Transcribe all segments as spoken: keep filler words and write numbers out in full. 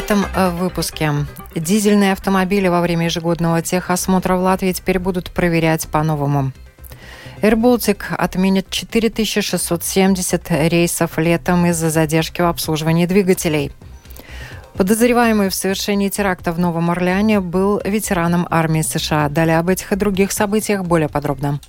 этом выпуске. Дизельные автомобили во время ежегодного техосмотра в Латвии теперь будут проверять по-новому. AirBaltic отменит четыре тысячи шестьсот семьдесят рейсов летом из-за задержки в обслуживании двигателей. Подозреваемый в совершении теракта в Новом Орлеане был ветераном армии США. Далее об этих и других событиях более подробно.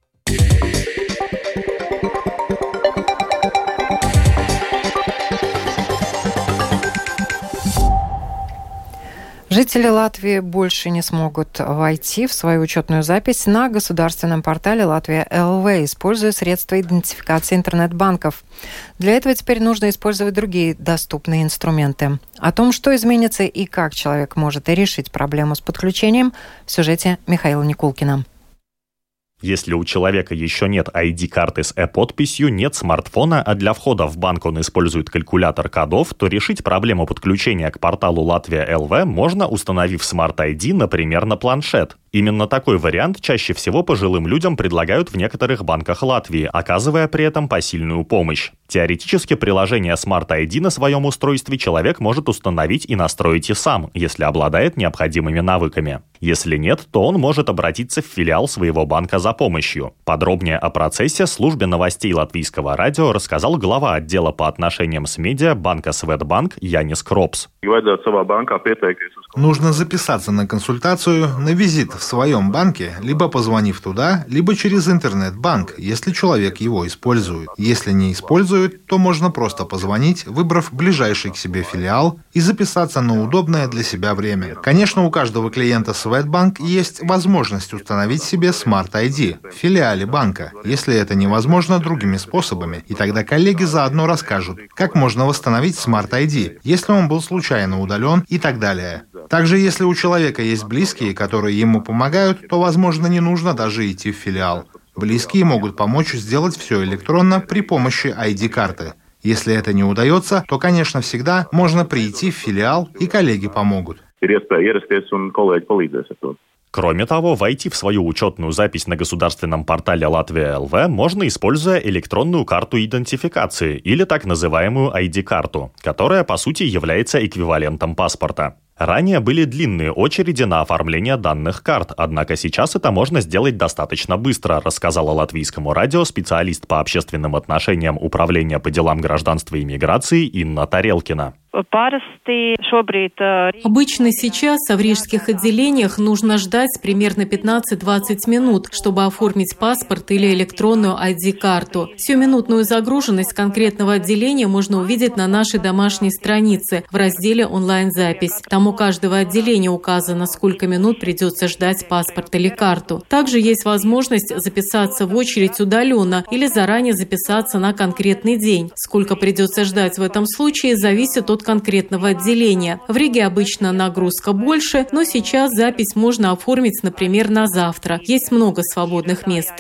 Жители Латвии больше не смогут войти в свою учетную запись на государственном портале Латвия точка эл ви, используя средства идентификации интернет-банков. Для этого теперь нужно использовать другие доступные инструменты. О том, что изменится и как человек может решить проблему с подключением, в сюжете Михаила Никулкина. Если у человека еще нет ай ди-карты с e-подписью, нет смартфона, а для входа в банк он использует калькулятор кодов, то решить проблему подключения к порталу Латвия точка эл ви можно, установив Smart ай ди, например, на планшет. Именно такой вариант чаще всего пожилым людям предлагают в некоторых банках Латвии, оказывая при этом посильную помощь. Теоретически приложение Smart ай ди на своем устройстве человек может установить и настроить и сам, если обладает необходимыми навыками. Если нет, то он может обратиться в филиал своего банка за помощью. Подробнее о процессе службе новостей Латвийского радио рассказал глава отдела по отношениям с медиа банка Светбанк Янис Кропс. Нужно записаться на консультацию, на визит в своем банке, либо позвонив туда, либо через интернет-банк, если человек его использует. Если не использует, то можно просто позвонить, выбрав ближайший к себе филиал и записаться на удобное для себя время. Конечно, у каждого клиента Светбанк есть возможность установить себе Smart ай ди в филиале банка, если это невозможно другими способами, и тогда коллеги заодно расскажут, как можно восстановить Smart ай ди, если он был случайно удален и так далее. Также, если у человека есть близкие, которые ему помогают, то, возможно, не нужно даже идти в филиал. Близкие могут помочь сделать все электронно при помощи ай ди-карты. Если это не удается, то, конечно, всегда можно прийти в филиал, и коллеги помогут. Кроме того, войти в свою учетную запись на государственном портале Латвия точка эл ви можно, используя электронную карту идентификации или так называемую ай ди-карту, которая, по сути, является эквивалентом паспорта. Ранее были длинные очереди на оформление данных карт, однако сейчас это можно сделать достаточно быстро, рассказала Латвийскому радио специалист по общественным отношениям Управления по делам гражданства и миграции Инна Тарелкина. Обычно сейчас в рижских отделениях нужно ждать примерно пятнадцать-двадцать минут, чтобы оформить паспорт или электронную ай ди-карту. Сиюминутную загруженность конкретного отделения можно увидеть на нашей домашней странице в разделе «Онлайн-запись». Там у каждого отделения указано, сколько минут придется ждать паспорт или карту. Также есть возможность записаться в очередь удаленно или заранее записаться на конкретный день. Сколько придется ждать в этом случае, зависит от конкретного отделения. В Риге обычно нагрузка больше, но сейчас запись можно оформить, например, на завтра. Есть много свободных мест.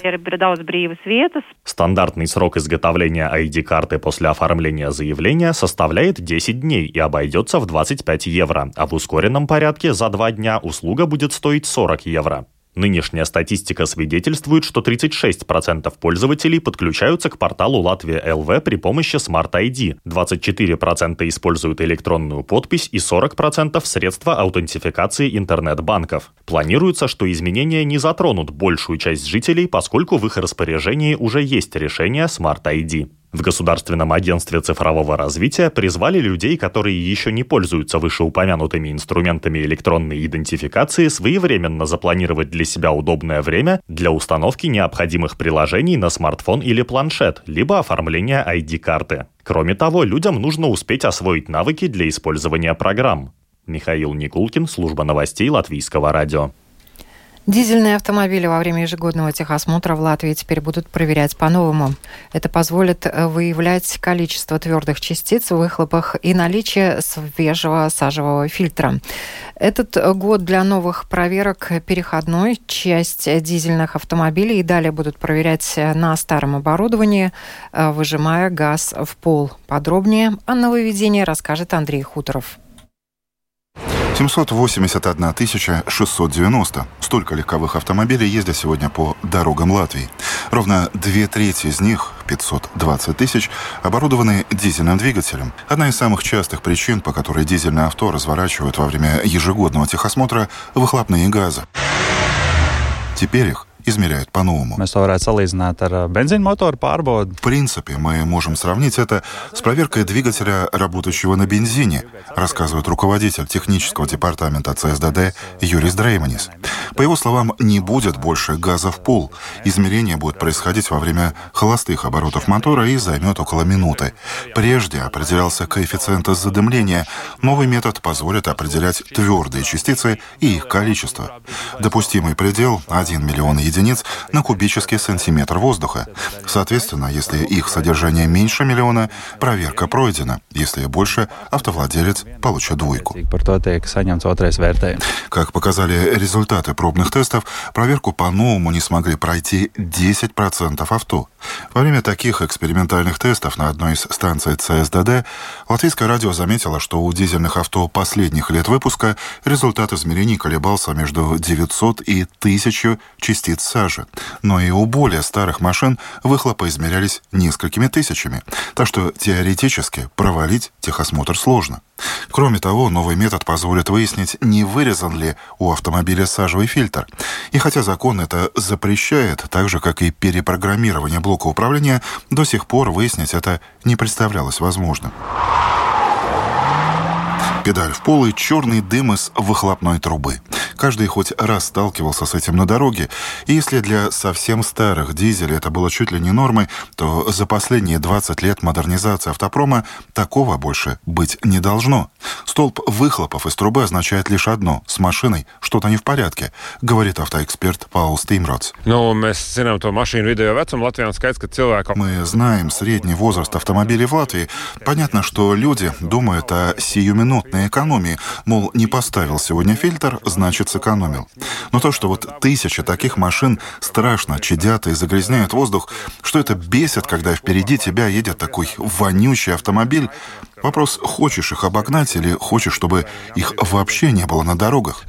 Стандартный срок изготовления ай ди-карты после оформления заявления составляет десять дней и обойдется в двадцать пять евро, а в ускоренном порядке за два дня услуга будет стоить сорок евро. Нынешняя статистика свидетельствует, что тридцать шесть процентов пользователей подключаются к порталу Латвия точка эл ви при помощи Smart ай ди, двадцать четыре процента используют электронную подпись и сорок процентов средства аутентификации интернет-банков. Планируется, что изменения не затронут большую часть жителей, поскольку в их распоряжении уже есть решение Smart ай ди. В Государственном агентстве цифрового развития призвали людей, которые еще не пользуются вышеупомянутыми инструментами электронной идентификации, своевременно запланировать для себя удобное время для установки необходимых приложений на смартфон или планшет, либо оформления ай ди-карты. Кроме того, людям нужно успеть освоить навыки для использования программ. Михаил Никулкин, служба новостей Латвийского радио. Дизельные автомобили во время ежегодного техосмотра в Латвии теперь будут проверять по-новому. Это позволит выявлять количество твердых частиц в выхлопах и наличие свежего сажевого фильтра. Этот год для новых проверок переходной. Часть дизельных автомобилей и далее будут проверять на старом оборудовании, выжимая газ в пол. Подробнее о нововведении расскажет Андрей Хуторов. семьсот восемьдесят одна тысяча шестьсот девяносто. Столько легковых автомобилей ездят сегодня по дорогам Латвии. Ровно две трети из них пятьсот двадцать тысяч оборудованы дизельным двигателем. Одна из самых частых причин, по которой дизельное авто разворачивают во время ежегодного техосмотра – выхлопные газы. Теперь их измеряют по-новому. В принципе, мы можем сравнить это с проверкой двигателя, работающего на бензине, рассказывает руководитель технического департамента ЦСДД Юрис Дрейманис. По его словам, не будет больше газа в пол. Измерение будет происходить во время холостых оборотов мотора и займет около минуты. Прежде определялся коэффициент задымления. Новый метод позволит определять твердые частицы и их количество. Допустимый предел – один миллион единиц на кубический сантиметр воздуха. Соответственно, если их содержание меньше миллиона, проверка пройдена. Если больше, автовладелец получит двойку. Как показали результаты пробных тестов, проверку по-новому не смогли пройти десять процентов авто. Во время таких экспериментальных тестов на одной из станций ЦСДД Латвийское радио заметило, что у дизельных авто последних лет выпуска результат измерений колебался между девятьсот и тысячу частиц сажи. Но и у более старых машин выхлопы измерялись несколькими тысячами. Так что теоретически провалить техосмотр сложно. Кроме того, новый метод позволит выяснить, не вырезан ли у автомобиля сажевый фильтр. И хотя закон это запрещает, так же, как и перепрограммирование блока управления, до сих пор выяснить это не представлялось возможным. Педаль в пол и черный дым из выхлопной трубы. Каждый хоть раз сталкивался с этим на дороге, и если для совсем старых дизелей это было чуть ли не нормой, то за последние двадцать лет модернизации автопрома такого больше быть не должно. Столб выхлопов из трубы означает лишь одно – с машиной что-то не в порядке, говорит автоэксперт Паул Стимротс. Мы знаем средний возраст автомобилей в Латвии. Понятно, что люди думают о сиюминутной экономии, мол, не поставил сегодня фильтр, значит сэкономил. Но то, что вот тысячи таких машин страшно чадят и загрязняют воздух, что это бесит, когда впереди тебя едет такой вонючий автомобиль. Вопрос, хочешь их обогнать или хочешь, чтобы их вообще не было на дорогах?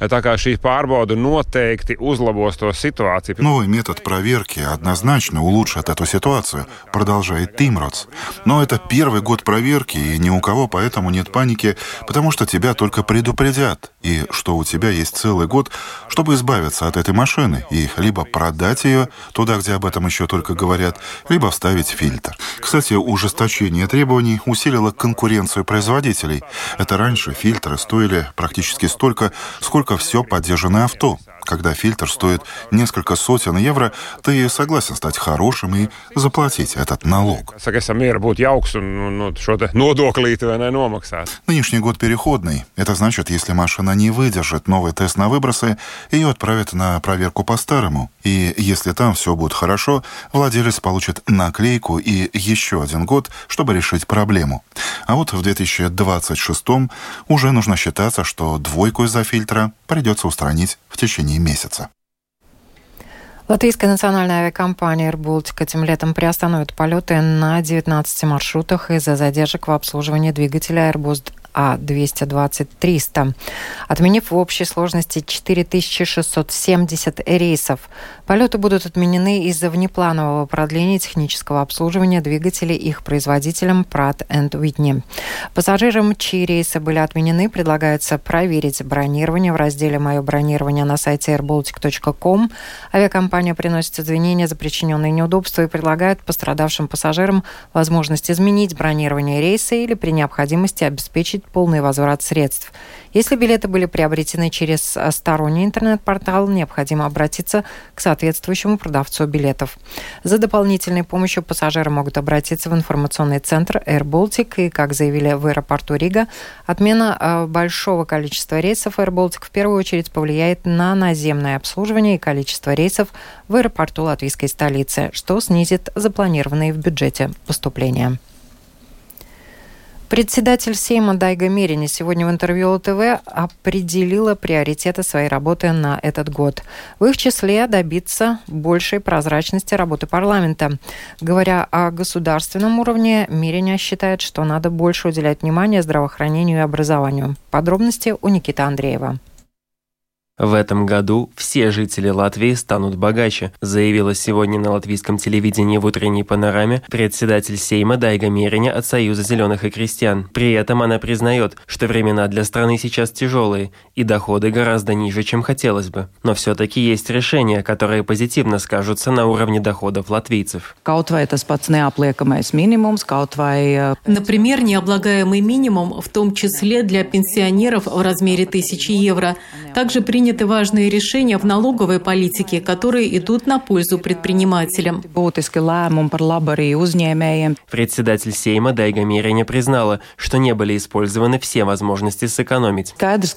Новый метод проверки однозначно улучшит эту ситуацию, продолжает Тимротс. Но это первый год проверки, и ни у кого поэтому нет паники, потому что тебя только предупредят, и что у тебя есть целый год, чтобы избавиться от этой машины, и либо продать ее туда, где об этом еще только говорят, либо вставить фильтр. Кстати, ужесточение требований усилило конкуренцию производителей. Это раньше фильтры стоили практически столько, сколько все подержанное авто. Когда фильтр стоит несколько сотен евро, ты согласен стать хорошим и заплатить этот налог. Нынешний год переходный. Это значит, если машина не выдержит новый тест на выбросы, ее отправят на проверку по-старому. И если там все будет хорошо, владелец получит наклейку и еще один год, чтобы решить проблему. А вот в две тысячи двадцать шестом уже нужно считаться, что двойку из-за фильтра придется устранить в течение месяца. Латвийская национальная авиакомпания AirBaltic этим летом приостановит полеты на девятнадцати маршрутах из-за задержек в обслуживании двигателя Airbus А двести двадцать триста, отменив в общей сложности четыре тысячи шестьсот семьдесят рейсов. Полеты будут отменены из-за внепланового продления технического обслуживания двигателей их производителем Pratt энд Whitney. Пассажирам, чьи рейсы были отменены, предлагается проверить бронирование в разделе «Мое бронирование» на сайте эйр болтик точка ком. Авиакомпания приносит извинения за причиненные неудобства и предлагает пострадавшим пассажирам возможность изменить бронирование рейса или при необходимости обеспечить полный возврат средств. Если билеты были приобретены через сторонний интернет-портал, необходимо обратиться к соответствующему продавцу билетов. За дополнительной помощью пассажиры могут обратиться в информационный центр AirBaltic, и, как заявили в аэропорту Рига, отмена большого количества рейсов AirBaltic в первую очередь повлияет на наземное обслуживание и количество рейсов в аэропорту латвийской столицы, что снизит запланированные в бюджете поступления. Председатель Сейма Дайга Мерини сегодня в интервью ЛТВ определила приоритеты своей работы на этот год. В их числе добиться большей прозрачности работы парламента. Говоря о государственном уровне, Мерини считает, что надо больше уделять внимание здравоохранению и образованию. Подробности у Никиты Андреева. В этом году все жители Латвии станут богаче, заявила сегодня на латвийском телевидении в утренней панораме председатель Сейма Дайга Мериня от Союза зеленых и крестьян. При этом она признает, что времена для страны сейчас тяжелые и доходы гораздо ниже, чем хотелось бы. Но все-таки есть решения, которые позитивно скажутся на уровне доходов латвийцев. Например, необлагаемый минимум, в том числе для пенсионеров в размере тысячи евро. Также приняты важные решения в налоговой политике, которые идут на пользу предпринимателям. Председатель Сейма Дайга Мериня признала, что не были использованы все возможности сэкономить.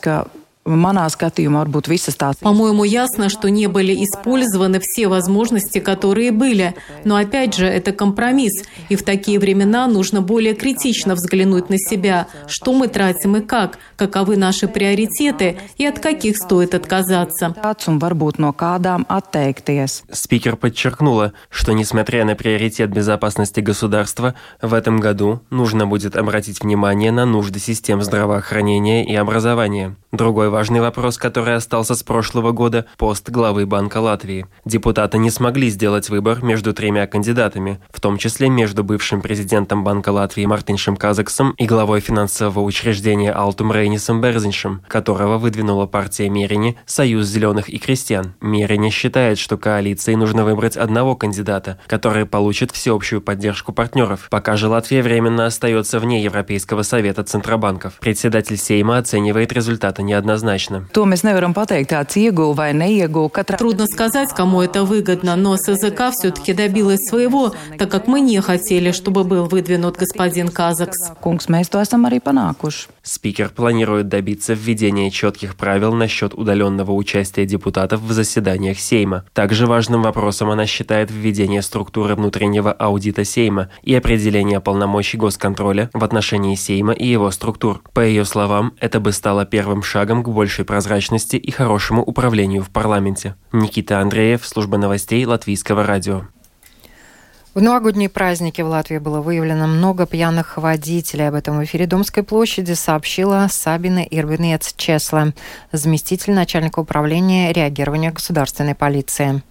По-моему, ясно, что не были использованы все возможности, которые были. Но опять же, это компромисс. И в такие времена нужно более критично взглянуть на себя. Что мы тратим и как? Каковы наши приоритеты и от каких стоит отказаться? Спикер подчеркнула, что несмотря на приоритет безопасности государства, в этом году нужно будет обратить внимание на нужды систем здравоохранения и образования. Другой важный вопрос, который остался с прошлого года – пост главы Банка Латвии. Депутаты не смогли сделать выбор между тремя кандидатами, в том числе между бывшим президентом Банка Латвии Мартиншем Казаксом и главой финансового учреждения Алтум Рейнисом Берзиншем, которого выдвинула партия Мерини «Союз зеленых и крестьян». Мерини считает, что коалиции нужно выбрать одного кандидата, который получит всеобщую поддержку партнеров, пока же Латвия временно остается вне Европейского совета центробанков. Председатель Сейма оценивает результаты неоднозначно. Трудно сказать, кому это выгодно, но СЗК все-таки добилась своего, так как мы не хотели, чтобы был выдвинут господин Казакс. Спикер планирует добиться введения четких правил насчет удаленного участия депутатов в заседаниях Сейма. Также важным вопросом она считает введение структуры внутреннего аудита Сейма и определение полномочий госконтроля в отношении Сейма и его структур. По ее словам, это бы стало первым шагом к большей прозрачности и хорошему управлению в парламенте. Никита Андреев, служба новостей Латвийского радио. В новогодние праздники в Латвии было выявлено много пьяных водителей. Об этом в эфире Домской площади сообщила Сабина Ирбинец-Чесла, заместитель начальника управления реагирования государственной полиции.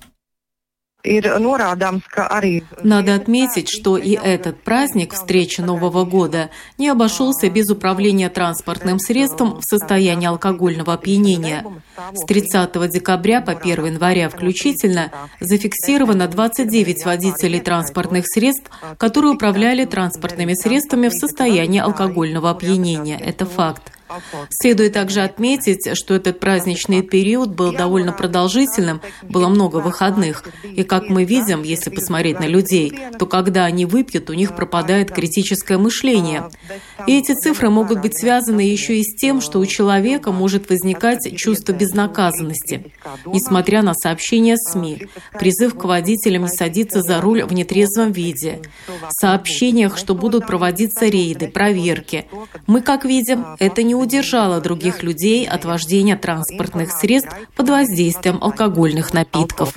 Надо отметить, что и этот праздник, встреча Нового года, не обошелся без управления транспортным средством в состоянии алкогольного опьянения. С тридцатого декабря по первого января включительно зафиксировано двадцать девять водителей транспортных средств, которые управляли транспортными средствами в состоянии алкогольного опьянения. Это факт. Следует также отметить, что этот праздничный период был довольно продолжительным, было много выходных. И как мы видим, если посмотреть на людей, то когда они выпьют, у них пропадает критическое мышление. И эти цифры могут быть связаны еще и с тем, что у человека может возникать чувство безнаказанности. Несмотря на сообщения СМИ, призыв к водителям не садиться за руль в нетрезвом виде, в сообщениях, что будут проводиться рейды, проверки. Мы, как видим, это не удержало других людей от вождения транспортных средств под воздействием алкогольных напитков.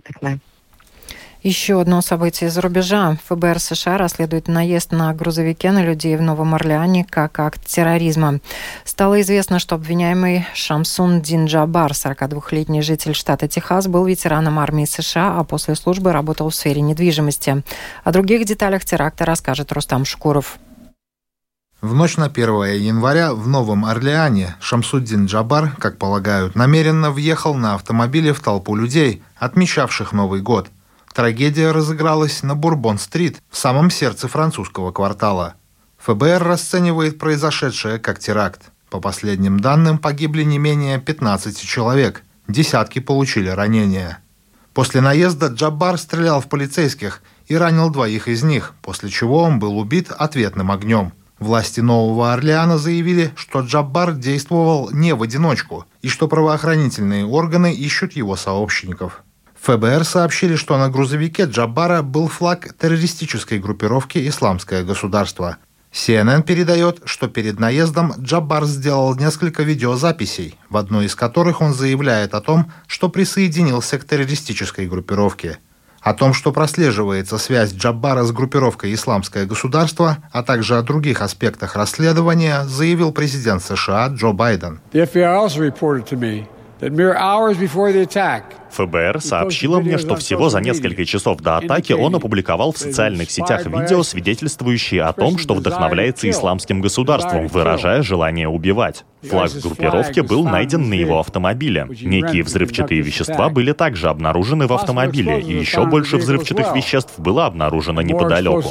Еще одно событие из-за рубежа. ФБР США расследует наезд на грузовике на людей в Новом Орлеане как акт терроризма. Стало известно, что обвиняемый Шамсун Дин Джабар, сорокадвухлетний житель штата Техас, был ветераном армии США, а после службы работал в сфере недвижимости. О других деталях теракта расскажет Рустам Шукуров. В ночь на первое января в Новом Орлеане Шамсуддин Джабар, как полагают, намеренно въехал на автомобиле в толпу людей, отмечавших Новый год. Трагедия разыгралась на Бурбон-стрит, в самом сердце французского квартала. ФБР расценивает произошедшее как теракт. По последним данным, погибли не менее пятнадцати человек, десятки получили ранения. После наезда Джабар стрелял в полицейских и ранил двоих из них, после чего он был убит ответным огнем. Власти Нового Орлеана заявили, что Джабар действовал не в одиночку и что правоохранительные органы ищут его сообщников. ФБР сообщили, что на грузовике Джабара был флаг террористической группировки «Исламское государство». Си Эн Эн передает, что перед наездом Джабар сделал несколько видеозаписей, в одной из которых он заявляет о том, что присоединился к террористической группировке. О том, что прослеживается связь Джабара с группировкой «Исламское государство», а также о других аспектах расследования, заявил президент США Джо Байден. ФБР сообщило мне, что всего за несколько часов до атаки он опубликовал в социальных сетях видео, свидетельствующие о том, что вдохновляется исламским государством, выражая желание убивать. Флаг группировки был найден на его автомобиле. Некие взрывчатые вещества были также обнаружены в автомобиле, и еще больше взрывчатых веществ было обнаружено неподалеку.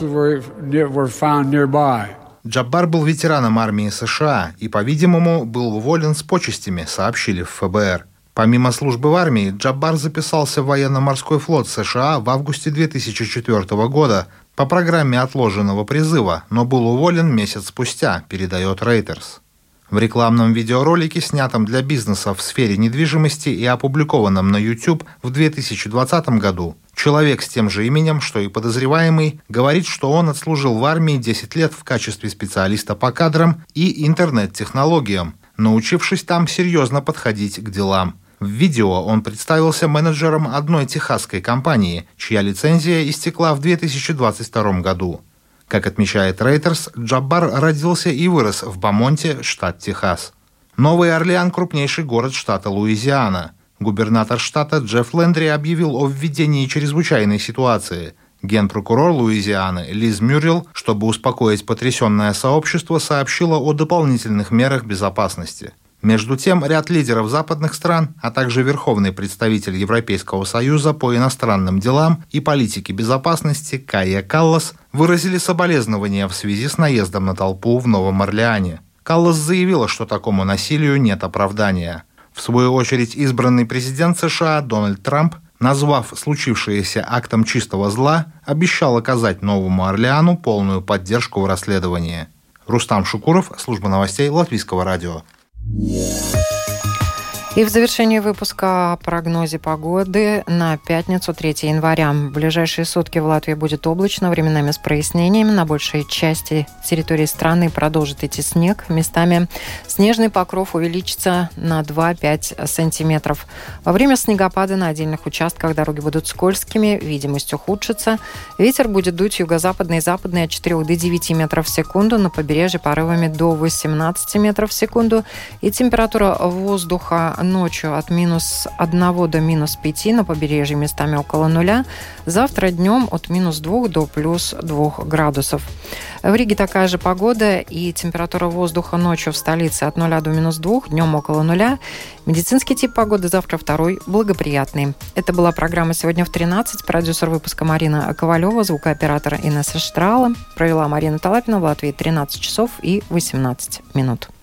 Джаббар был ветераном армии США и, по-видимому, был уволен с почестями, сообщили в ФБР. Помимо службы в армии, Джаббар записался в военно-морской флот США в августе две тысячи четвёртого года по программе отложенного призыва, но был уволен месяц спустя, передает Reuters. В рекламном видеоролике, снятом для бизнеса в сфере недвижимости и опубликованном на YouTube в две тысячи двадцатом году, человек с тем же именем, что и подозреваемый, говорит, что он отслужил в армии десять лет в качестве специалиста по кадрам и интернет-технологиям, научившись там серьезно подходить к делам. В видео он представился менеджером одной техасской компании, чья лицензия истекла в две тысячи двадцать втором году. Как отмечает Reuters, Джаббар родился и вырос в Бамонте, штат Техас. Новый Орлеан – крупнейший город штата Луизиана. Губернатор штата Джефф Лендри объявил о введении чрезвычайной ситуации. Генпрокурор Луизианы Лиз Мюррелл, чтобы успокоить потрясенное сообщество, сообщила о дополнительных мерах безопасности. Между тем, ряд лидеров западных стран, а также верховный представитель Европейского союза по иностранным делам и политике безопасности Кайя Каллас выразили соболезнования в связи с наездом на толпу в Новом Орлеане. Каллас заявила, что такому насилию нет оправдания. В свою очередь, избранный президент США Дональд Трамп, назвав случившееся актом чистого зла, обещал оказать Новому Орлеану полную поддержку в расследовании. Рустам Шукуров, служба новостей Латвийского радио. И в завершении выпуска о прогнозе погоды на пятницу, третьего января. В ближайшие сутки в Латвии будет облачно, временами с прояснениями. На большей части территории страны продолжит идти снег. Местами снежный покров увеличится на два-пять сантиметров. Во время снегопада на отдельных участках дороги будут скользкими, видимость ухудшится. Ветер будет дуть юго-западный и западный от четырёх до девяти метров в секунду, на побережье порывами до восемнадцати метров в секунду. И температура воздуха ночью от минус одного до минус пяти, на побережье местами около нуля. Завтра днем от минус двух до плюс двух градусов. В Риге такая же погода, и температура воздуха ночью в столице от нуля до минус двух, днем около нуля. Медицинский тип погоды завтра второй, благоприятный. Это была программа «Сегодня в тринадцать». Продюсер выпуска Марина Ковалева, звукооператор Инесса Штрала. Провела Марина Талапина. В Латвии тринадцать часов и восемнадцать минут.